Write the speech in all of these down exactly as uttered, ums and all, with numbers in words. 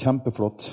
kjempeflott.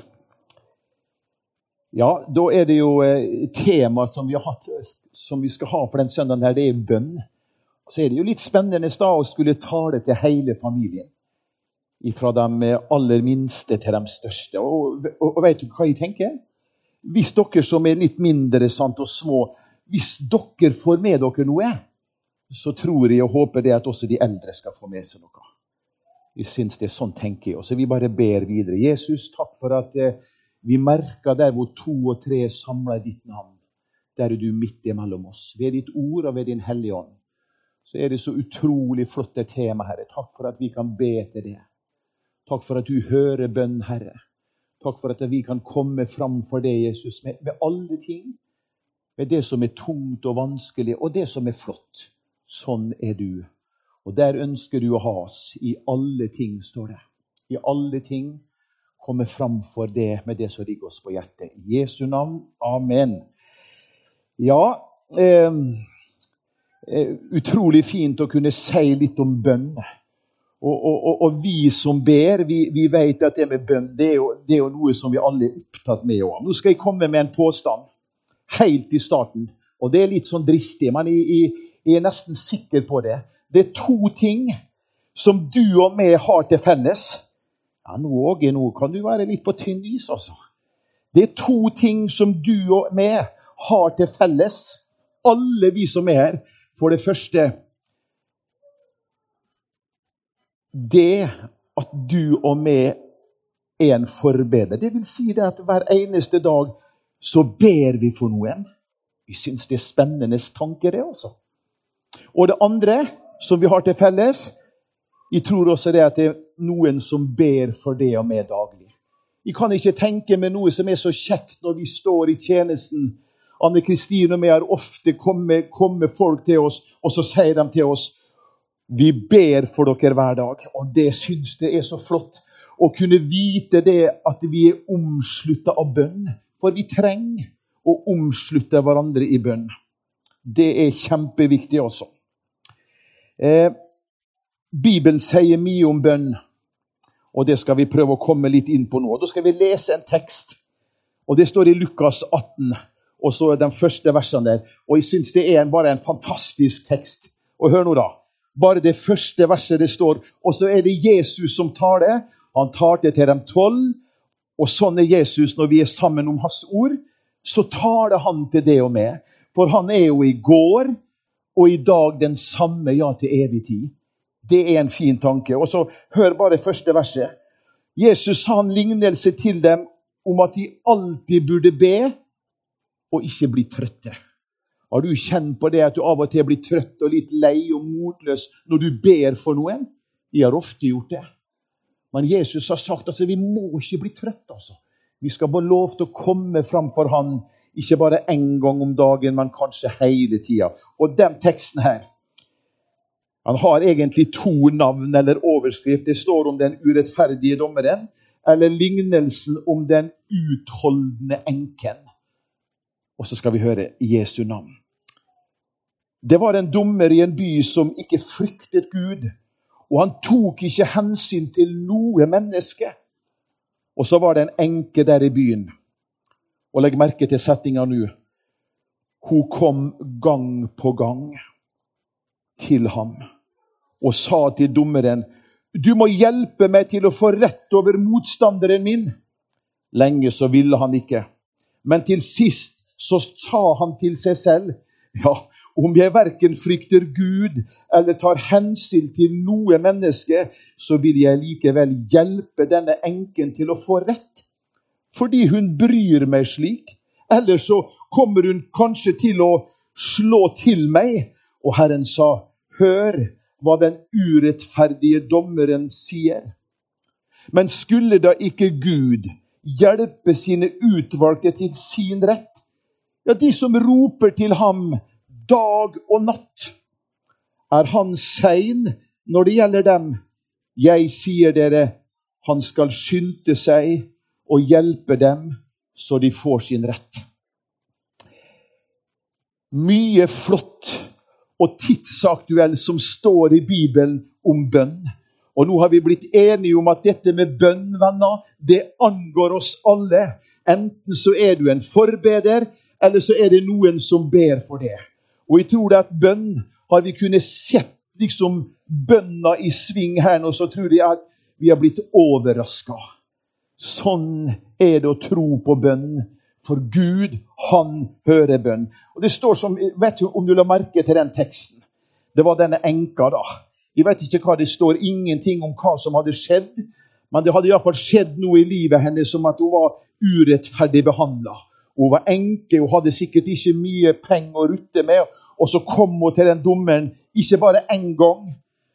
Ja, da er det jo eh, tema som vi har hatt, som vi skal ha for den søndagen her, det er bønn. Så er det jo litt spennende da å skulle tale til hele familien. Fra de aller minste til de største. Og, og, og vet du hva jeg tenker? Hvis dere som er litt mindre sant, og små, hvis dere får med dere noe, så tror jeg og håper det at også de eldre skal få med seg noe. Jeg synes det er sånn tenker jeg. Og så vi bare ber videre. Jesus, takk for at eh, vi merker der hvor to og tre samler ditt navn. Der er du midt imellom oss. Ved ditt ord og ved din hellige ånd. Så er det så utrolig flott det tema, Herre. Takk for at vi kan be til det. Takk for at du hører bønn, Herre. Takk for at vi kan komme fram for det, Jesus, med, med alle ting. Med det som er tungt og vanskelig, og det som er flott. Sånn er du. Og der ønsker du å ha oss. I alle ting, står det. I alle ting komme fram for det med det som ligger oss på hjertet. I Jesu navn. Amen. Ja, eh, eh, utrolig fint å kunne si litt om bønn. Og, og, og, og vi som ber, vi, vi vet at det med bønn, det er, jo, det er jo noe som vi alle er opptatt med om. Nå skal jeg komme med en påstand, helt i starten. Og det er litt sånn dristig, men jeg, jeg, jeg er nesten sikker på det. Det er to ting som du og meg har til felles. Ja, nå, Åge, nå kan du være litt på tynn is, altså. Det er to ting som du og meg har til felles. Alle vi som er her. For det første, det at du og meg er en forbeder. Det vil si det at hver eneste dag så ber vi for noen. Vi synes det er spennende tanker det også. Og det andre som vi har til felles, jeg tror også det at det er noen som ber for det og med daglig. Jeg kan ikke tenke meg noe som er så kjekt når vi står i tjenesten. Anne-Kristine og meg har ofte kommet, kommet folk til oss, og så sier de til oss, vi ber for dere hver dag. Og det synes det er så flott å kunne vite det at vi er omsluttet av bønn. For vi trenger å omslutte hverandre i bønn. Det er kjempeviktig også. Eh, Bibelen sier mye om bønn, og det skal vi prøve å komme litt inn på nå. Da skal vi lese en tekst, og det står i Lukas atten, og så er den første versen der. Og jeg synes det er en, bare en fantastisk tekst. Og hør nå da, bare det første verset det står, og så er det Jesus som tar det. Han tar det til de tolv, og sånn er Jesus når vi er sammen om hans ord, så tar det han til det og med. For han er jo i går, og i dag den samme, ja, til evig tid. Det er en fin tanke. Og så hør bare første verset. Jesus sa en lignelse til dem om at de alltid burde be og ikke bli trøtte. Har du kjent på det at du av og til blir trøtt og litt lei og motløs når du ber for noen? Jeg har ofte gjort det. Men Jesus har sagt at vi må ikke bli trøtte. Altså. Vi skal bare lov til å komme fram for han, ikke bare en gang om dagen, men kanskje hele tiden. Og den teksten her, han har egentlig to navn eller overskrift. Det står om den urettferdige dommeren, eller lignelsen om den utholdende enken. Og så skal vi høre i Jesu navn. Det var en dommer i en by som ikke fryktet Gud, og han tok ikke hensyn til noe menneske. Og så var det en enke der i byen. Og legg merke til settinga nå. Hun kom gang på gang til ham og sa til dommeren, du må hjelpe meg til å få rett over motstanderen min. Lenge så ville han ikke. Men til sist så sa han til seg selv, ja, om jeg hverken frykter Gud eller tar hensyn til noe menneske, så vil jeg likevel hjelpe denne enken til å få rett. Fordi hun bryr meg slik. Eller så kommer hun kanskje til å slå til meg. Og Herren sa, hør hva den urettferdige dommeren sier. Men skulle da ikke Gud hjelpe sine utvalgte til sin rett? Ja, de som roper til ham dag og natt. Er han sein når det gjelder dem? Jeg sier dere, han skal skynde seg og hjelpe dem så de får sin rett. Mye flott og tidsaktuell som står i Bibelen om bønn. Og nå har vi blitt enige om at dette med bønn, venner, det angår oss alle. Enten så er du en forbeder, eller så er det noen som ber for det. Og jeg tror det at bønn har vi kunnet sett liksom bønna i sving her nå, så tror jeg at vi har blitt overrasket. Sånn er det å tro på bønn. For Gud, han hører bønn. Og det står som, vet du om du la merke til den teksten? Det var denne enka da. Jeg vet ikke hva det står, ingenting om hva som hadde skjedd, men det hadde i hvert fall skjedd noe i livet hennes som at hun var urettferdig behandlet. Hun var enke, hun hadde sikkert ikke mye penger å rutte med, og så kom hun til den dommeren, ikke bare en gang,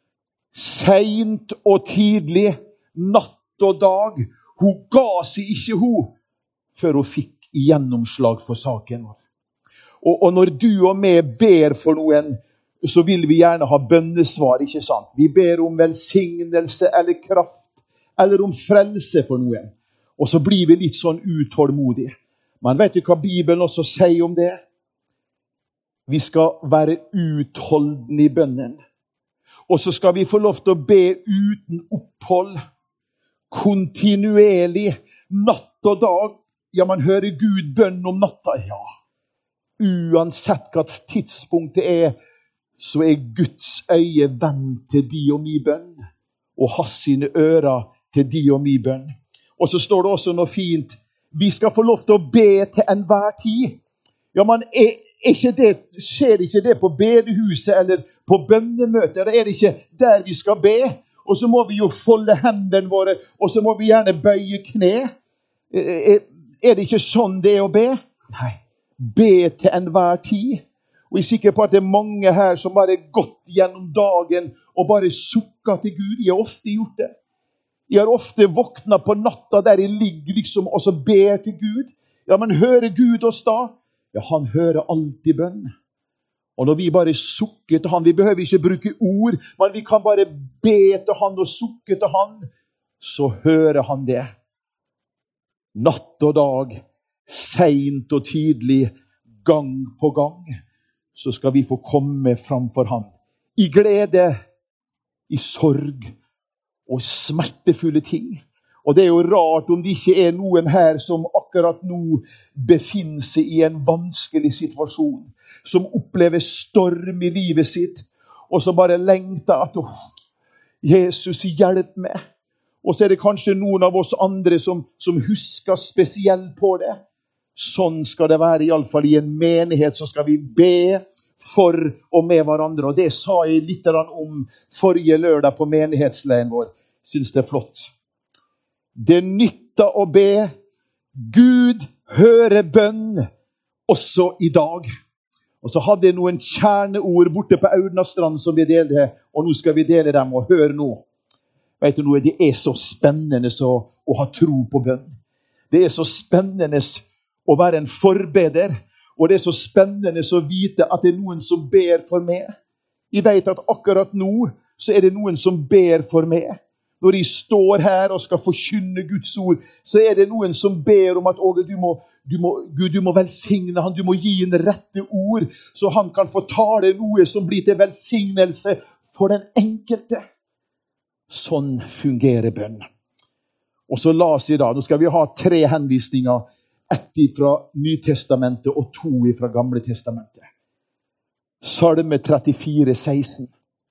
sent og tidlig, natt og dag. Hun ga seg ikke hun, før hun fikk gjennomslag for saken vår. Og, og når du og meg ber for noen, så vil vi gjerne ha bønnesvar, ikke sant? Vi ber om velsignelse eller kraft, eller om frelse for noen. Og så blir vi litt sånn utålmodige. Men vet du hva Bibelen også sier om det? Vi skal være utholdende i bønnen. Og så skal vi få lov til å be uten opphold, kontinuerlig, natt og dag. Ja, man hører Gud bønn om natta. Ja, uansett hva tidspunkt det er, så er Guds øye vendt til de og min bønn, og hans sine ører til de og min bønn. Og så står det også noe fint. Vi skal få lov til å be til enhver tid. Ja, men er, er ikke det, skjer ikke det på bedehuset eller på bønnemøter? Da er det ikke der vi skal be. Og så må vi jo folde hendene våre, og så må vi gjerne bøye kne. Er, er det ikke sånn det er å be? Nei, be til enhver tid. Og jeg er sikker på at det er mange her som bare har gått gjennom dagen og bare sukket til Gud. Jeg har ofte gjort det. Jeg har ofte våknet på natta der jeg ligger liksom, og så ber til Gud. Ja, men hører Gud oss da? Ja, han hører alltid bønn. Og når vi bare sukker til han, vi behøver ikke bruke ord, men vi kan bare be til han og sukke til han, så hører han det. Natt og dag, sent og tydelig, gang på gang, så skal vi få komme framfor han. I glede, i sorg og smertefulle ting. Og det er jo rart om det ikke er noen her som akkurat nå befinner seg i en vanskelig situasjon, som opplever storm i livet sitt, og som bare lengter at oh, Jesus, hjelp meg. Og så er det kanskje noen av oss andre som, som husker spesielt på det. Sånn skal det være, i alle fall i en menighet, så skal vi be for og med hverandre. Og det sa jeg litt om forrige lørdag på menighetsleiren vår. Synes det er flott. Det nytter å be. Gud hører bønn også i dag. Og så hadde jeg noen kjerneord borte på Audnastrand som vi delte, og nå skal vi dele dem, og hør nå. Vet du noe, det er så spennende så, å ha tro på bønn. Det er så spennende å være en forbeder, og det er så spennende å vite at det er noen som ber for meg. Jeg vet at akkurat nå så er det noen som ber for meg. Når jeg står her og skal forkynne Guds ord, så er det noen som ber om at Åge, du må, du må, Gud, du må velsigne han, du må gi en rette ord, så han kan få tale noe som blir til velsignelse for den enkelte. Sånn fungerer bønn. Og så la oss i dag, nå skal vi ha tre henvisninger, ett fra Nytestamentet og to fra Gamle Testamentet. Salme trettifire, seksten.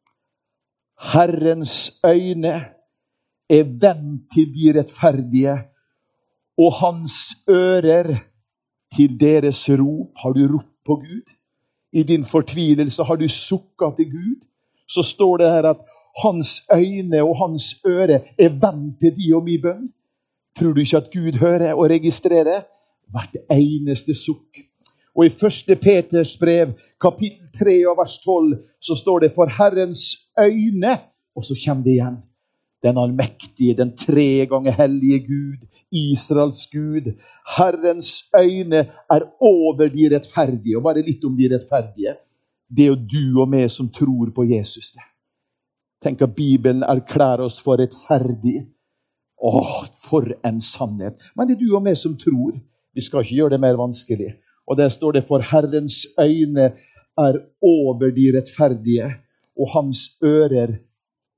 Herrens øyne er vendt til de rettferdige, og hans ører til deres rop. Har du ropt på Gud? I din fortvilelse har du sukket til Gud? Så står det her at hans øyne og hans øre er vendt til de og min bønn. Tror du ikke at Gud hører og registrerer? Hvert eneste sukk. Og i første Peters brev, kapittel tre og vers tolv, så står det for Herrens øyne, og så kommer det igjen. Den allmektige, den tre ganger hellige Gud, Israels Gud. Herrens øyne er over de rettferdige, og bare litt om de rettferdige. Det er jo du og meg som tror på Jesus. Tenk at Bibelen erklærer oss for rettferdig. Åh, for en sannhet. Men det er du og meg som tror. Vi skal ikke gjøre det mer vanskelig. Og der står det, for Herrens øyne er over de rettferdige, og hans ører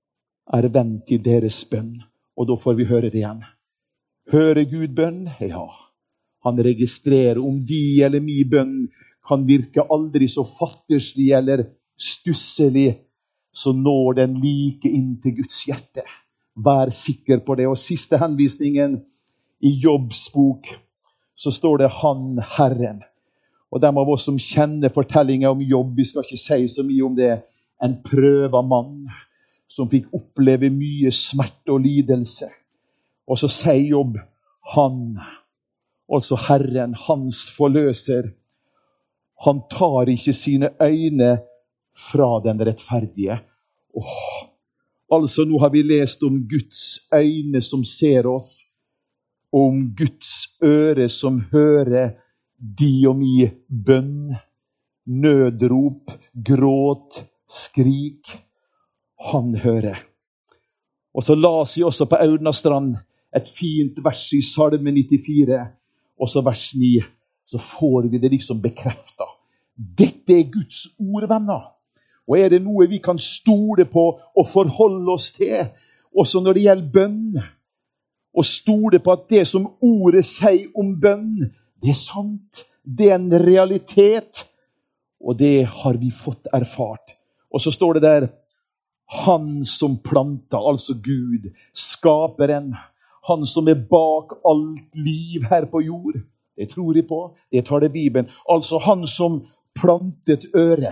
er vendt til deres bønn. Og da får vi høre det igjen. Hører Gud bønn? Ja. Han registrerer om de eller min bønn kan virke aldri så fattigslig eller stusselig, så når den like inn til Guds hjerte. Vær sikker på det. Og siste henvisningen i Jobbs bok, så står det han Herren. Og dem av oss som kjenner fortellingen om Jobb, vi skal ikke si så mye om det, en prøva mann som fikk oppleve mye smerte og lidelse. Og så sier Jobb, han, altså Herren, hans forløser, han tar ikke sine øyne fra den rettferdige. Åh, altså nå har vi lest om Guds øyne som ser oss, og om Guds øre som hører de og mi bønn, nødrop, gråt, skrik. Han hører. Og så las vi også på Audnastrand et fint vers i Salme nittifire, og så vers ni, så får vi det liksom bekreftet. Dette er Guds ord, venner. Og er det noe vi kan stole på og forholde oss til, også når det gjelder bønn, og stole på at det som ordet sier om bønn, det er sant, det er en realitet, og det har vi fått erfart. Og så står det der, han som planter, altså Gud, skaperen, han som er bak alt liv her på jord. Det tror jeg på, det tar det Bibelen. Altså han som plantet øre.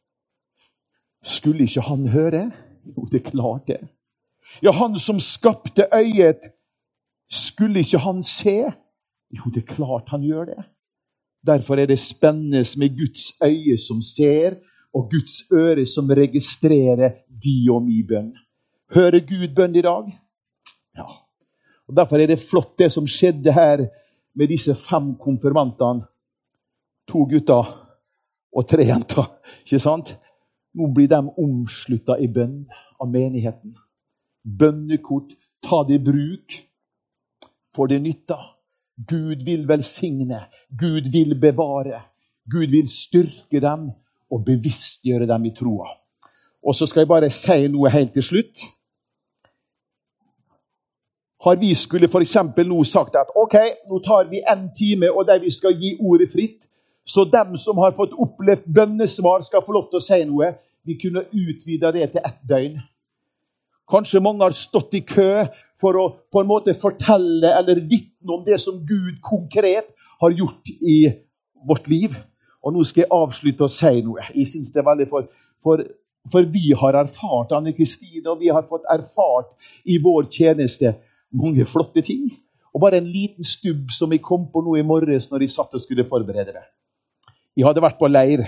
Skulle ikke han høre? Jo, det er klart det. Ja, han som skapte øyet, skulle ikke han se? Jo, det er klart han gjør det. Derfor er det spennende med Guds øye som ser, og Guds øre som registrerer de og mi bønn. Hører Gud bønn i dag? Ja. Og derfor er det flott det som skjedde her med disse fem konfirmantene. To gutter og tre jenter, ikke sant? Nå blir de omsluttet i bønn av menigheten. Bønnekort, ta det i bruk, for det nytta. Gud vil velsigne, Gud vil bevare, Gud vil styrke dem og bevisstgjøre dem i troa. Og så skal jeg bare si noe helt til slutt. Har vi skulle for eksempel nå sagt at ok, nå tar vi en time og der vi skal gi ordet fritt, så dem som har fått opplevd bønnesvar skal få lov til å si noe. Vi kunne utvide det til ett døgn. Kanskje mange har stått i kø for å på en måte fortelle eller vitne om det som Gud konkret har gjort i vårt liv. Og nå skal jeg avslutte å si noe. Jeg synes det er veldig for, for, for vi har erfart, Anne-Kristine, og vi har fått erfart i vår tjeneste mange flotte ting. Og bare en liten stubb som jeg kom på nå i morges når jeg satt og skulle forberede det. Jeg hadde vært på leir,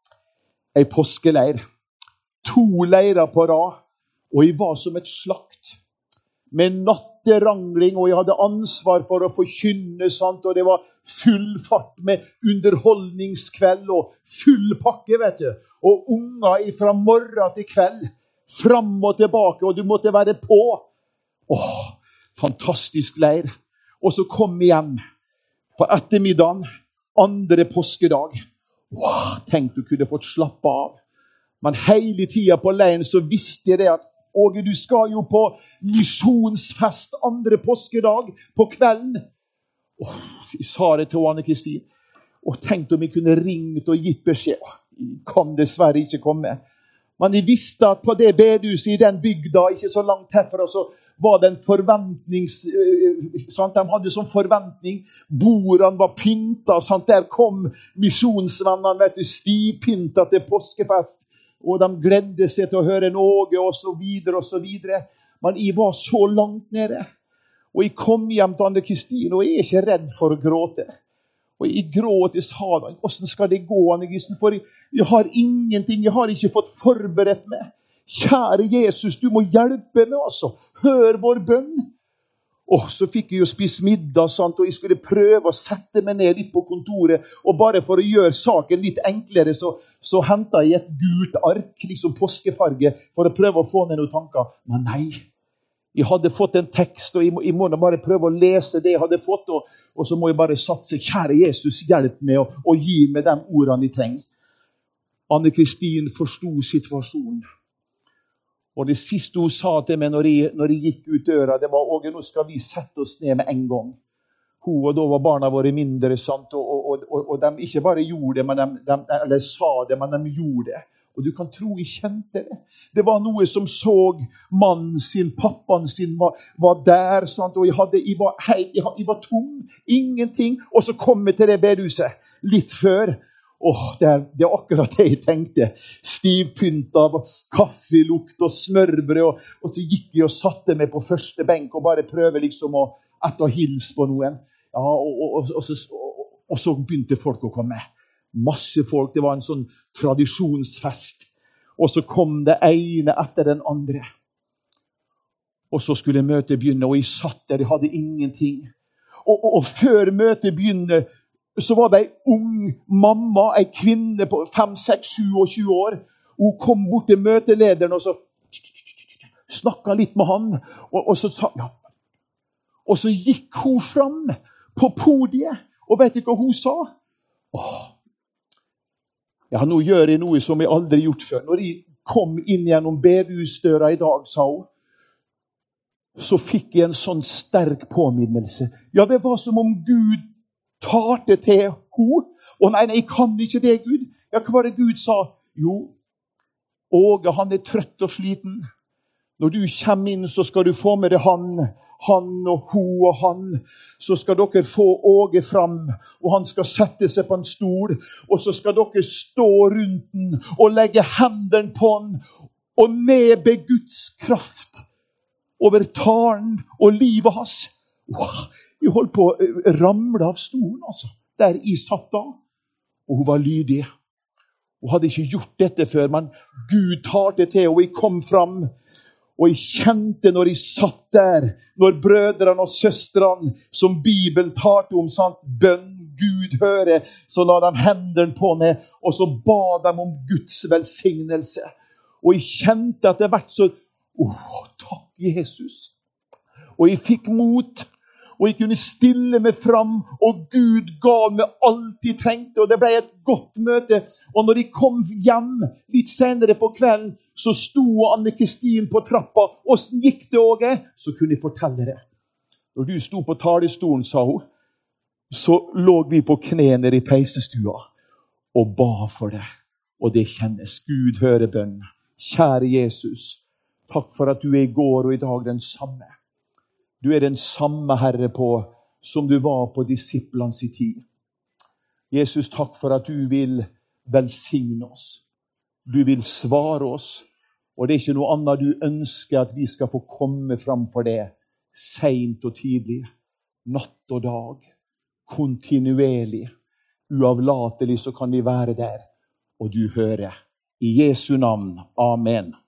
en påskeleir, to leirer på rad, og jeg var som et slakt, med natterangling, og jeg hadde ansvar for å forkynne, sant? Og det var full fart med underholdningskveld, og full pakke, vet du. Og unger fra morgen til kveld, fram og tilbake, og du måtte være på. Åh, fantastisk leir. Og så kom jeg hjem på ettermiddagen, andre påskedag. Wow, tenk du kunne fått slappe av. Men hele tiden på leiren så visste jeg det at Åge, du skal jo på misjonsfest andre påskedag på kvelden. Åh, jeg sa det til Anne-Kristin. Og tenkte om jeg kunne ringt og gitt beskjed. Jeg kan dessverre ikke komme. Men jeg visste at på det bedehuset i den bygda, ikke så langt herfra, så var det en forventnings... Sant? De hadde sånn forventning. Bordene var pynta. Sant? Der kom misjonsvennene, vet du, stivpynta til påskefest. Og de gledde seg til å høre en Åge, og så videre, og så videre. Men jeg var så langt nede. Og jeg kom hjem til Anne-Kristine, og jeg er ikke redd for å gråte. Og jeg gråt, jeg sa da, hvordan skal det gå, Anne-Kristine? For jeg, jeg har ingenting, jeg har ikke fått forberedt meg. Kjære Jesus, du må hjelpe meg, altså. Hør vår bønn. Og så fikk jeg jo spist middag, sant? Og jeg skulle prøve å sette meg ned litt på kontoret, og bare for å gjøre saken litt enklere, så, så hentet jeg et gult ark, liksom påskefarge, for å prøve å få ned noen tanker. Men nei, jeg hadde fått en tekst, og jeg må, jeg må bare prøve å lese det jeg hadde fått, og, og så må jeg bare satse, kjære Jesus, hjelp meg, og, og gi meg de ordene jeg trenger. Anne-Kristin forstod situasjonen. Og det siste hun sa til meg når jeg, når jeg gikk ut døra, det var, Åge, nå skal vi sette oss ned med en gang. Hun og da var barna våre mindre, sant? Og, og, og, og de ikke bare gjorde det, men de, de, eller sa det, men de gjorde det. Og du kan tro jeg kjente det. Det var noe som så mannen sin, pappaen sin var, var der, sant? Og jeg, hadde, jeg, var, hei, jeg, jeg var tom, ingenting. Og så kom jeg til det bedehuset litt før. Åh, det er, det er akkurat det jeg tenkte. Stivpynt av kaffelukt og smørbrød. Og, og så gikk jeg og satte meg på første benk og bare prøvde liksom å etter å hilse på noen. Ja, og, og, og, og, så, og, og så begynte folk å komme. Masse folk. Det var en sånn tradisjonsfest. Og så kom det ene etter den andre. Og så skulle møtet begynne, og jeg satt der, jeg hadde ingenting. Og, og, og før møtet begynte, så var det en ung mamma, en kvinne på fem, seks, sju og tjue år. Hun kom bort til møtelederen og så snakket litt med han. Og, og, så, sa, ja. og så gikk hun fram på podiet. Og vet du hva hun sa? Åh, ja, nå gjør jeg noe som jeg aldri gjort før. Når jeg kom inn gjennom bedehusdøra i dag, sa hun, så fikk jeg en sånn sterk påminnelse. Ja, det var som om Gud talte til henne. Og nei, nei, jeg kan ikke det, Gud. Ja, hva var det Gud sa? Jo, Åge, han er trøtt og sliten. Når du kommer inn, så skal du få med deg han, han og hun og han. Så skal dere få Åge fram, og han skal sette seg på en stol. Og så skal dere stå rundt den og legge hendene på den, og nedbe Guds kraft over talen og livet hans. Wow. Jeg holdt på å ramle av stolen, altså. Der jeg satt da. Og hun var lydig. Hun hadde ikke gjort dette før, men Gud talte til, og jeg kom fram. Og jeg kjente når jeg satt der, når brødrene og søstrene, som Bibelen talte om, sant, bønn, Gud høre, så la de hendene på meg, og så ba de om Guds velsignelse. Og jeg kjente at det hvert så, åh, takk Jesus. Og jeg fikk mot, og jeg kunne stille meg fram, og Gud ga meg alt jeg trengte, og det ble et godt møte. Og når jeg kom hjem litt senere på kvelden, så sto Anne-Kristin på trappa. Hvordan gikk det, Åge? Så kunne jeg fortelle det. Når du sto på talerstolen, sa hun, så lå vi på knene i peisestua og ba for det. Og det kjennes. Gud hører bønn. Kjære Jesus, takk for at du er i går og i dag den samme. Du er den samme Herre på, som du var på disiplens i tid. Jesus, takk for at du vil velsigne oss. Du vil svare oss. Og det er ikke noe annet du ønsker at vi skal få komme fram for det. Sent og tidlig, natt og dag, kontinuerlig, uavlatelig så kan vi være der. Og du hører. I Jesu navn. Amen.